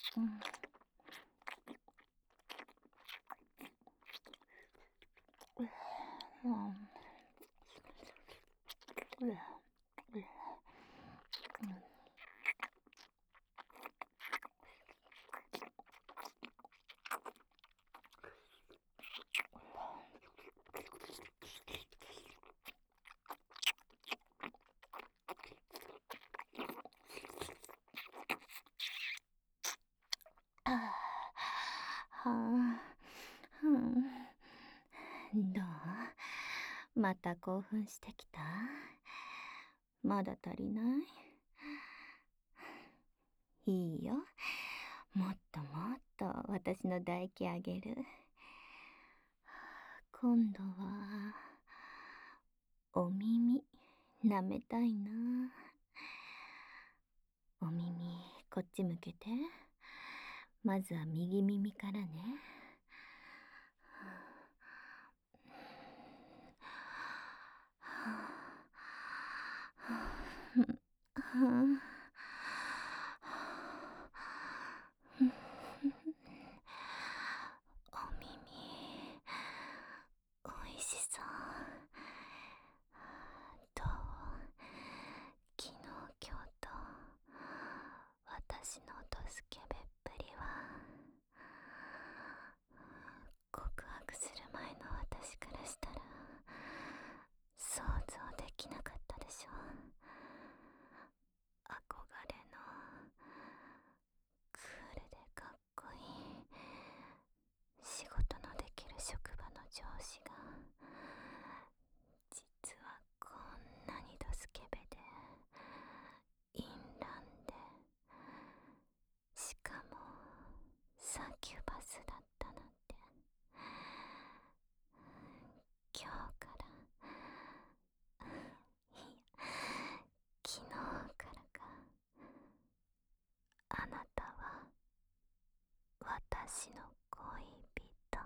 どう？また興奮してきた？まだ足りない？いいよ。もっともっと私の唾液あげる。今度はお耳舐めたいな。お耳こっち向けて。まずは右耳からね。お耳おいしそう。どう？昨日今日と私のドスケベっぷりは。告白する前の私からしたら想像できなかったでしょ。憧れのクールでかっこいい仕事のできる職場の上司が実はこんなにドスケベで淫乱で、しかもサキュバスだったなんて。今日からいや昨日からか。あなたは私の恋人、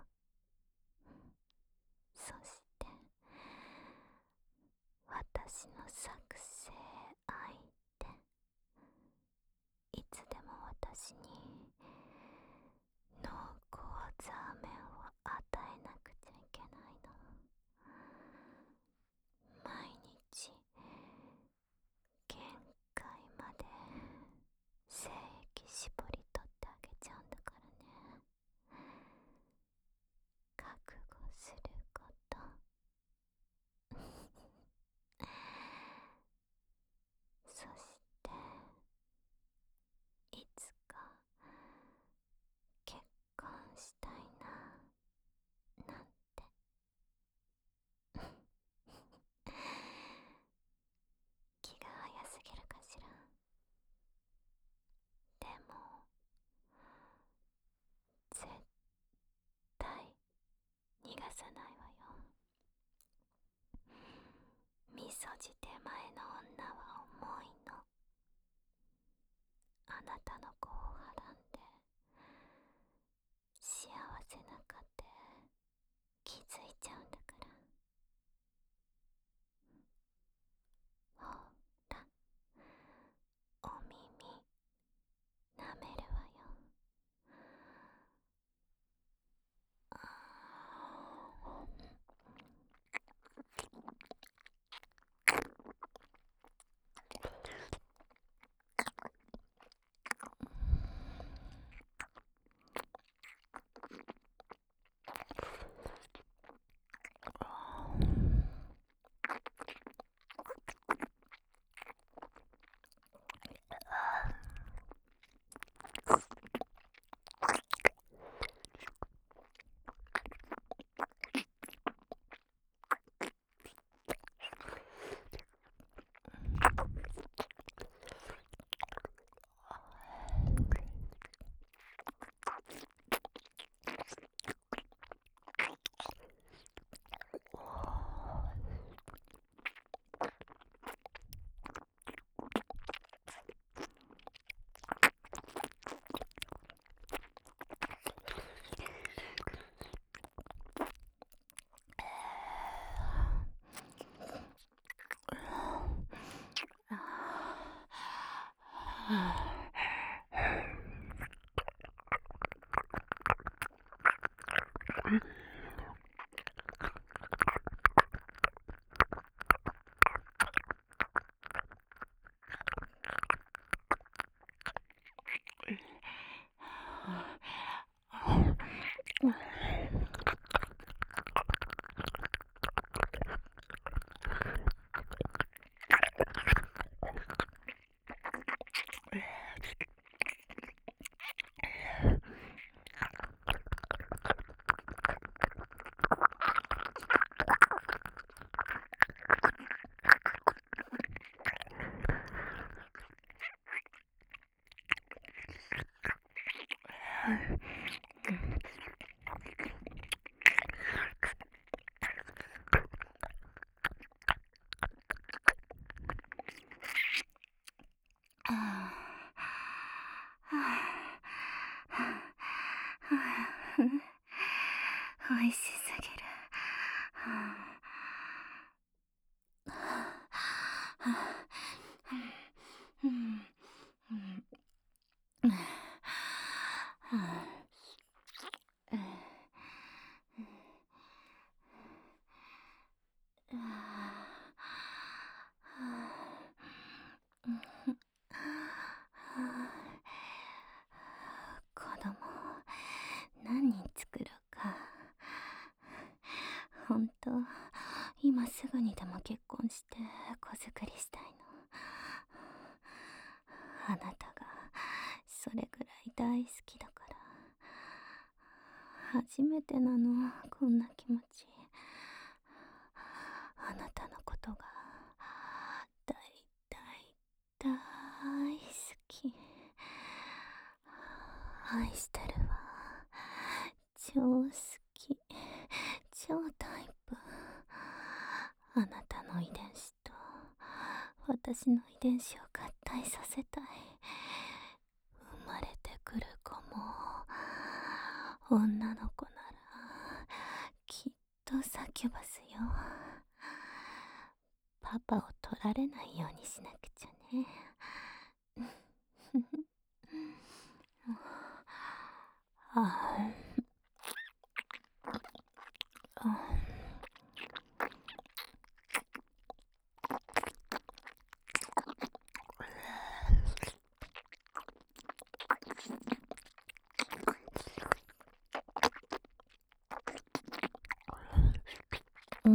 そして私の作成相手。いつでも私に濃厚ザーメンを与えなくちゃいけないの。毎日限界まで精液絞り取ってあげちゃうんだからね。覚悟すること。そしていつか結婚したいななんて。気が早すぎるかしら。でも絶対逃がさないわよ。みそじ手前の女は重いの。あなたの子をはらんで幸せな家庭気づいちゃうんだから。ほら、お耳舐めるわよ。 美味しすぎる。子供何人作ろうか。本当、今すぐにでも結婚して子作りしたいの。あなたがそれぐらい大好きだから。初めてなの、こんな気持ち。あなたのことが大大大好き。愛してるわ。超好き。超タイプ。あなたの遺伝子と私の遺伝子を合体させたい。生まれてくる子も女の子ならきっと叫ばすよ。パパを取られないようにしなくちゃね。ああ、うん。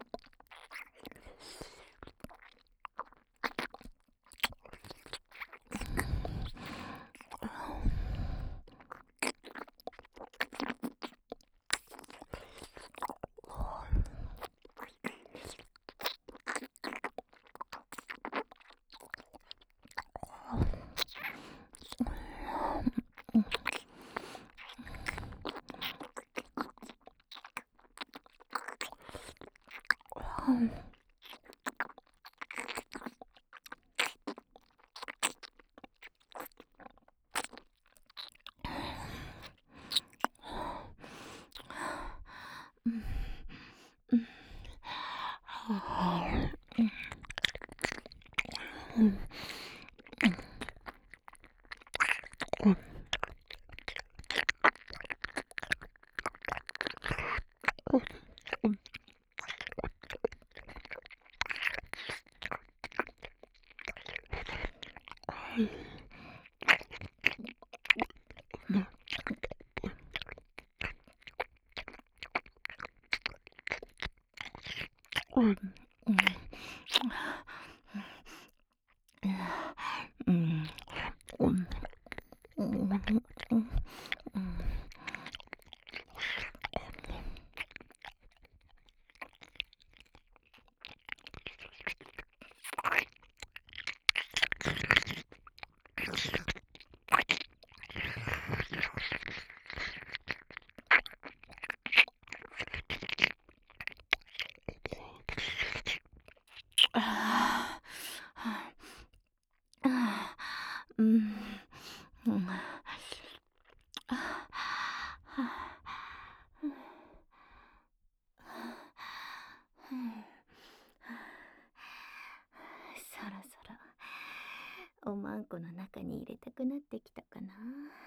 そろそろおまんこの中に入れたくなってきたかな。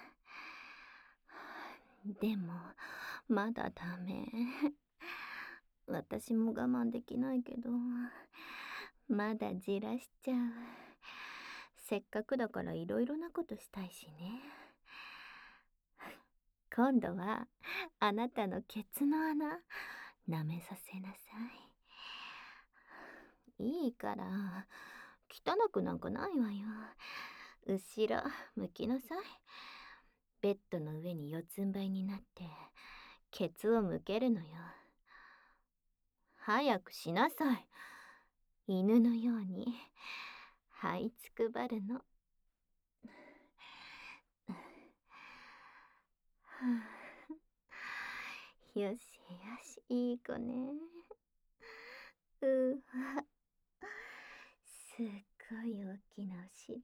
でもまだダメ。私も我慢できないけど、まだじらしちゃう。せっかくだからいろいろなことしたいしね。今度はあなたのケツの穴舐めさせなさい。いいから汚くなんかないわよ。後ろ向きなさい。ベッドの上に四つん這いになってケツを向けるのよ。早くしなさい。犬のように這いつくばるの。 よしよし、いい子ね。うわ、すっごい大きなお尻。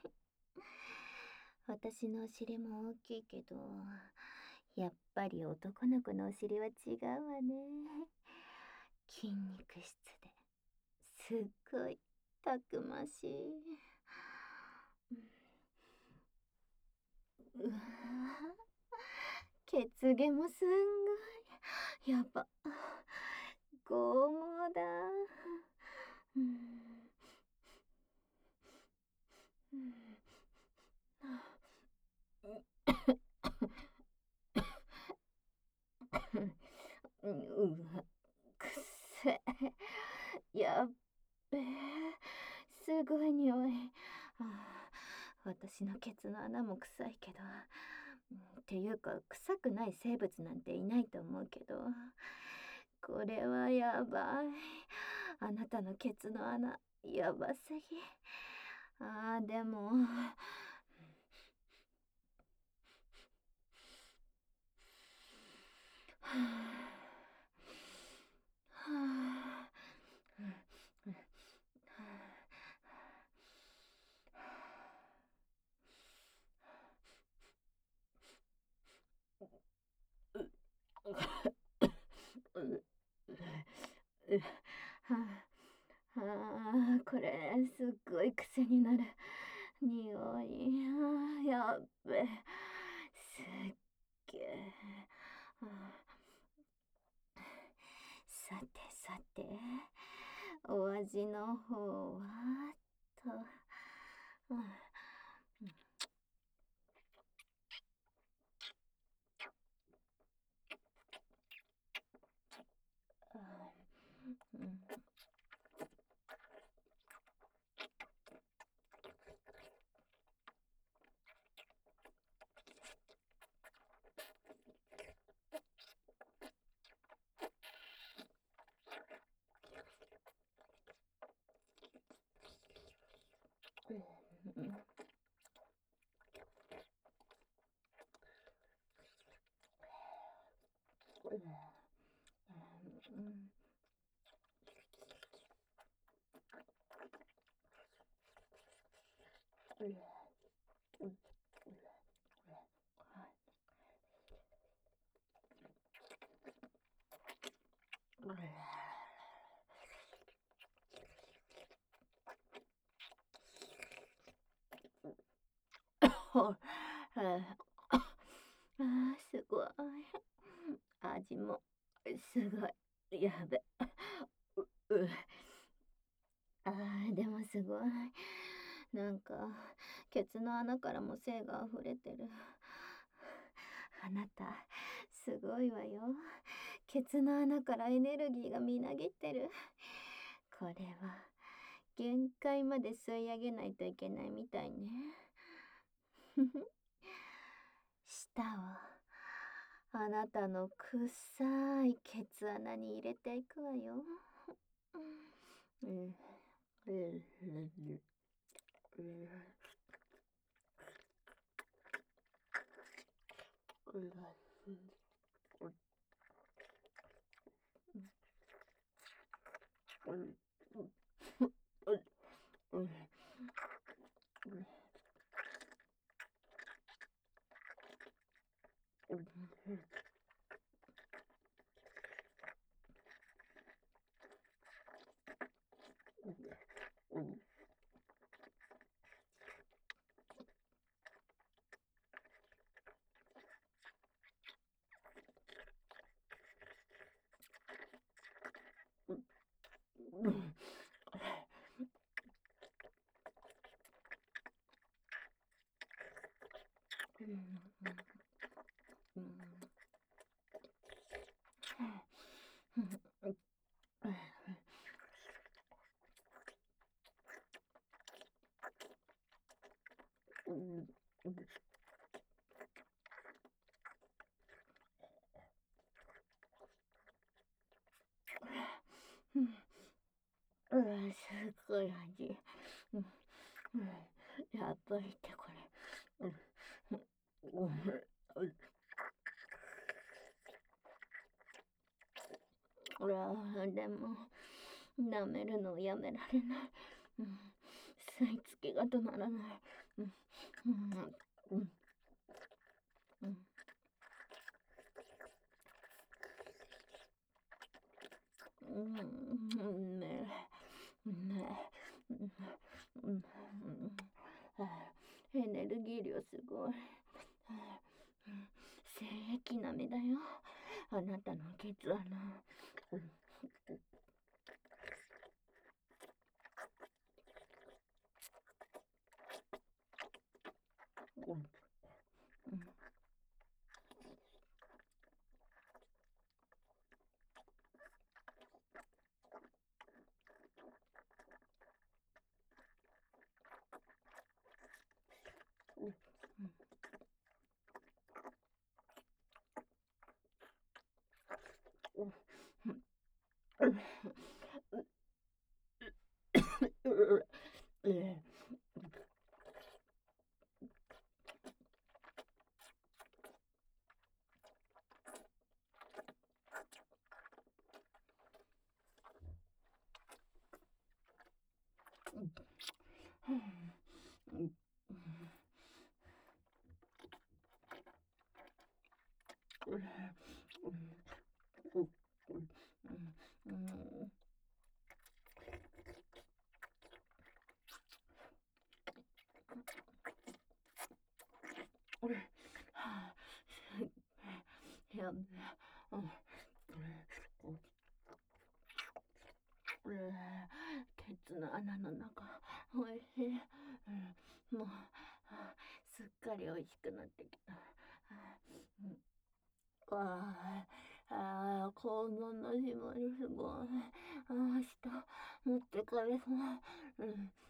私のお尻も大きいけど、やっぱり男の子のお尻は違うわね。筋肉質ですっごいたくましい。うわ、血毛もすんごい。やば。剛毛だ。うん。うん。うわ、くっせ。やっべえ。すごい匂い。私のケツの穴も臭いけど。っていうか、臭くない生物なんていないと思うけど。これはやばい。あなたのケツの穴、やばすぎ。でも。はあ、これすっごい癖になる匂い。やっべ。すっげえ。さてさて、お味の方はと。うん。すごい。味もすごい。やべ。う、でもすごい。なんか、ケツの穴からも精が溢れてる。あなた、すごいわよ。ケツの穴からエネルギーがみなぎってる。これは、限界まで吸い上げないといけないみたいね。舌を、あなたの臭いケツ穴に入れていくわよ。うん。すごい味。やっぱりってこれ。 でも、舐めるのをやめられない。うん、吸い付きが止まらない。うん、うん、うん、うん。ねえ、ねえ、うん、エネルギー量すごい。精液並みだよ。あなたの血穴。うん、やべえ。ケツの穴の中、おいしい。もう、すっかり美味しくなってきた。こんなのしまりすごい。明日、持ってかれそう。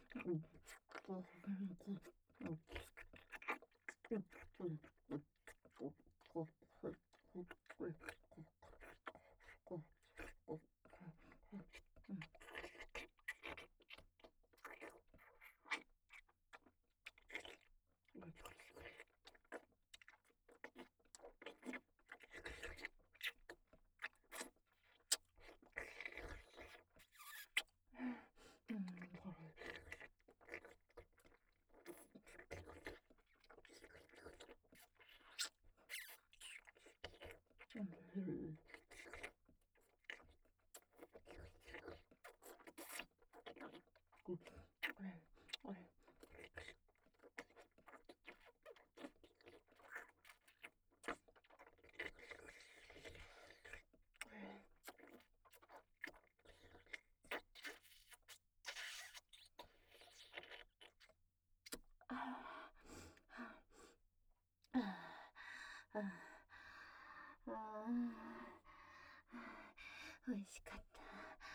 美味しかった。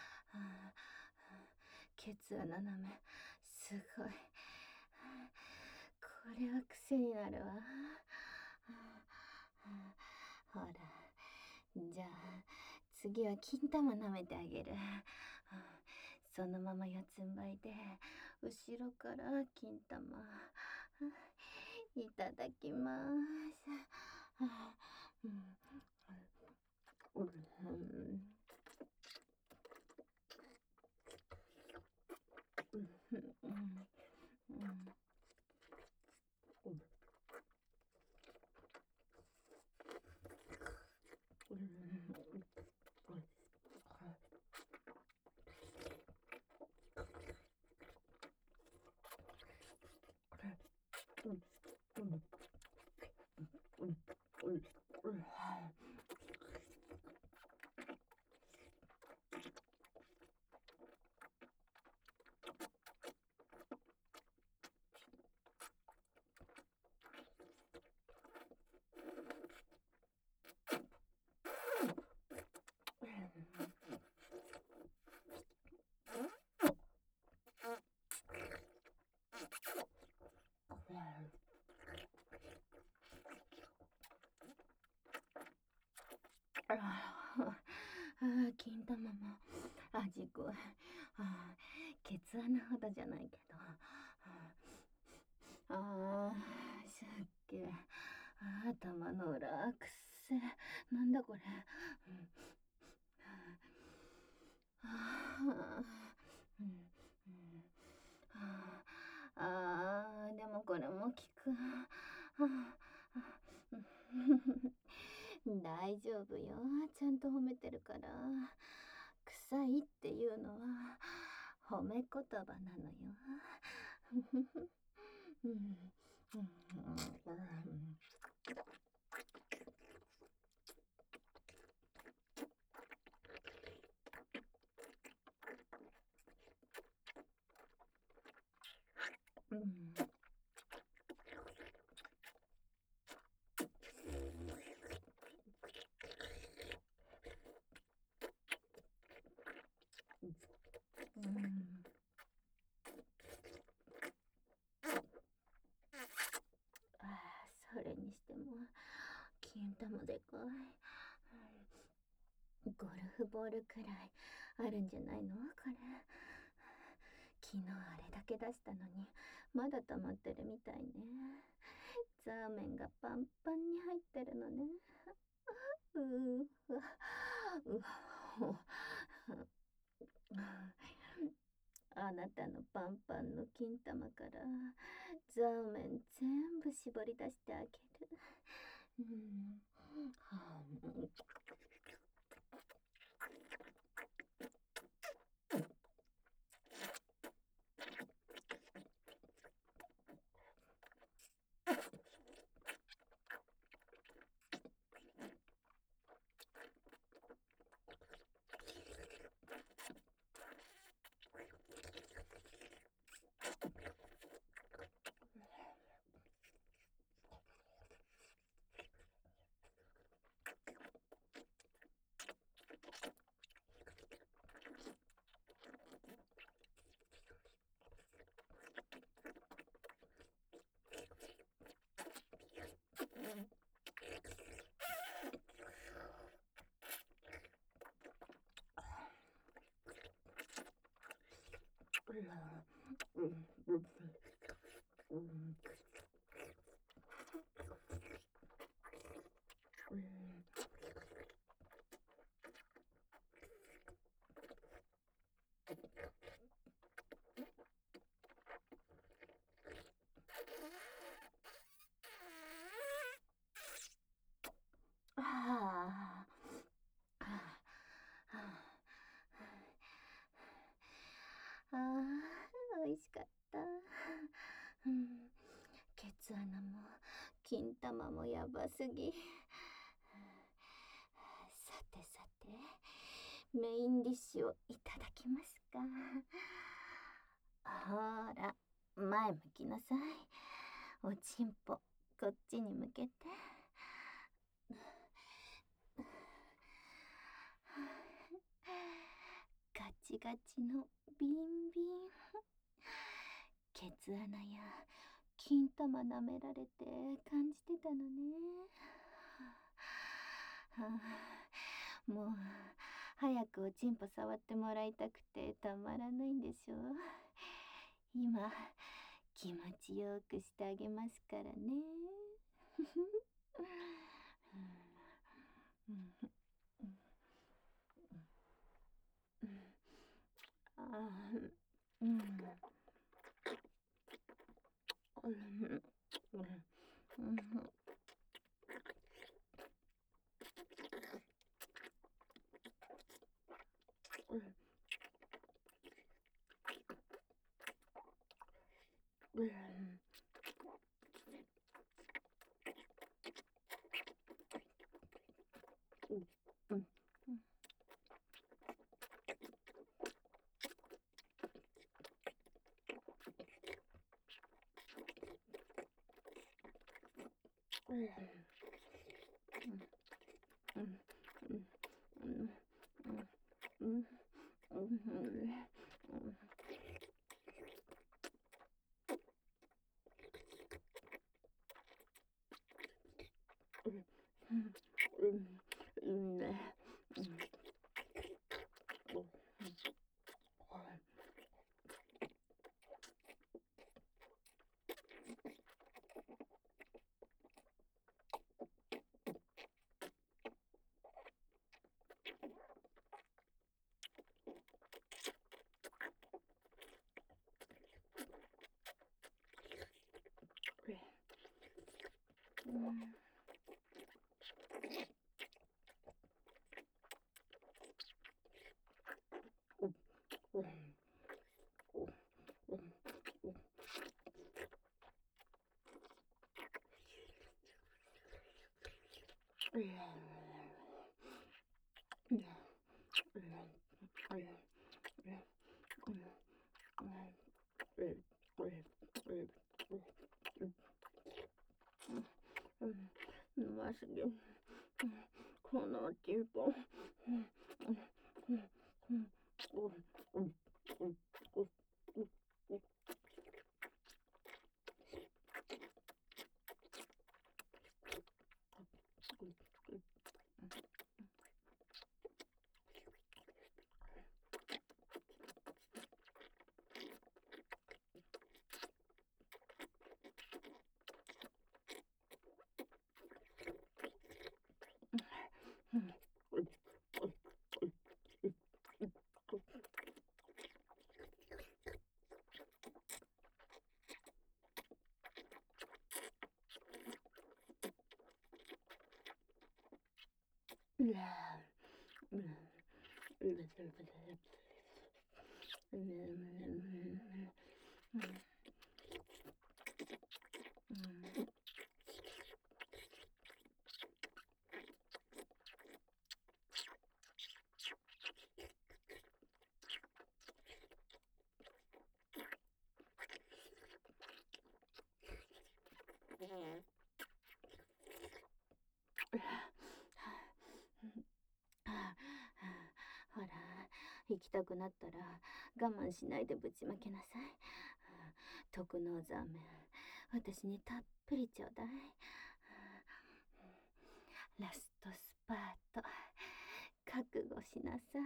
ケツ穴舐め、すごい。これは癖になるわ。ほら、じゃあ、次は金玉舐めてあげる。そのまま四つん這いで、後ろから金玉。いただきます。金玉も味濃い。ケツ穴ほどじゃないけど。すっげえ。頭の裏くっせえ。なんだこれ。 うん、でもこれも効く。大丈夫よ。ちゃんと褒めてるから。臭いっていうのは褒め言葉なのよ。うん、うん、うん。それにしても金玉でかい。ゴルフボールくらいあるんじゃないのこれ。昨日あれだけ出したのにまだ溜まってるみたいね。ザーメンがパンパンに入ってるのね。うーわうあなたのパンパンの金玉からザーメン全部絞り出してあげる。うん、はあ美味しかった。うん、ケツ穴も金玉もやばすぎ。さてさて、メインディッシュをいただきますか。ほら、前向きなさい。おちんぽ、こっちに向けて。ガチガチのビンビン。ケツ穴や金玉舐められて感じてたのね。もう早くおちんぽ触ってもらいたくてたまらないんでしょ。今気持ちよくしてあげますからね。うん。 ほら、行きたくなったら我慢しないでぶちまけなさい。特納ザーメン、私にたっぷりちょうだい。ラストスパート、覚悟しなさい。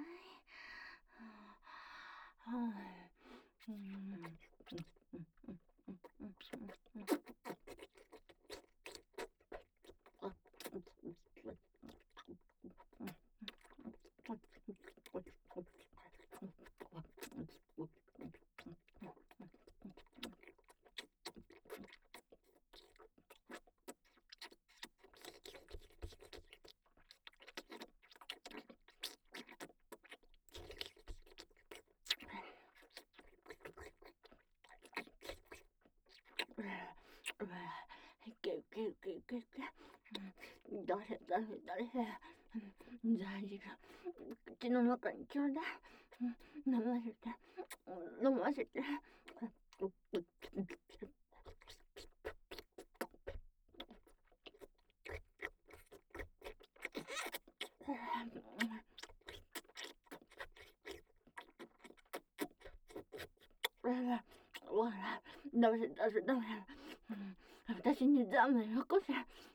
誰大事だ。口の中にちょうだい。飲ませて。飲ませて。ほら、ダメ。私にザーメンよこせ。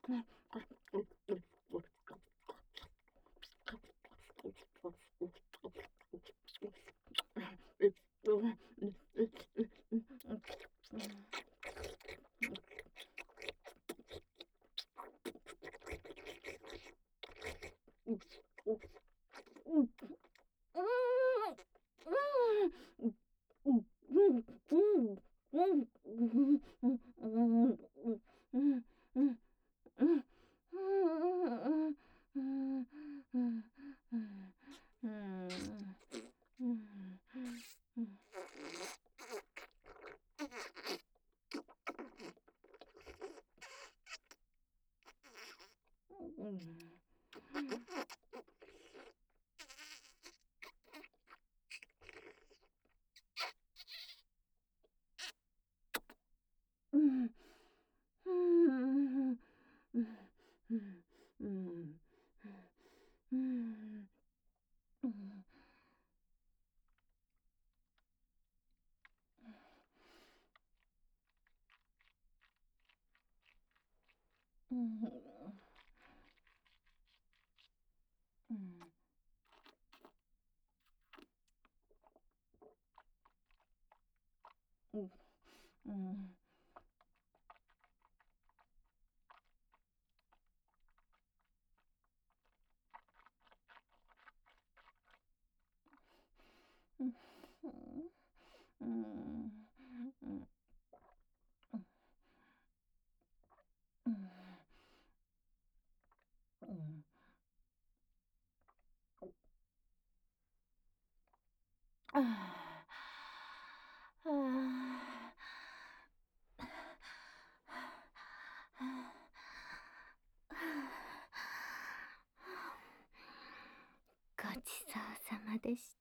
ごちそうさまでした。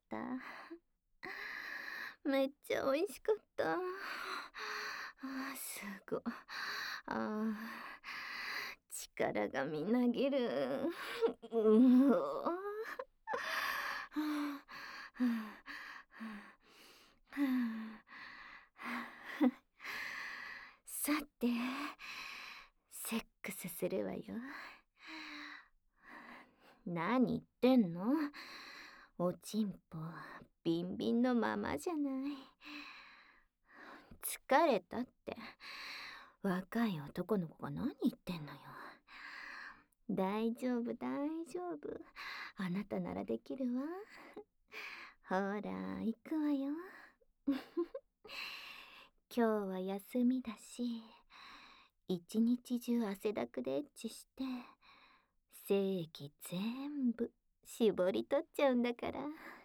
めっちゃ美味しかった。すごい。 力がみなぎる。うお。さて、セックスするわよ。何言ってんの？おちんぽビンビンのままじゃない。疲れたって。若い男の子が何言ってんのよ。大丈夫大丈夫。あなたならできるわ。ほら、行くわよ。今日は休みだし、一日中汗だくでエッチして、精液全部絞り取っちゃうんだから。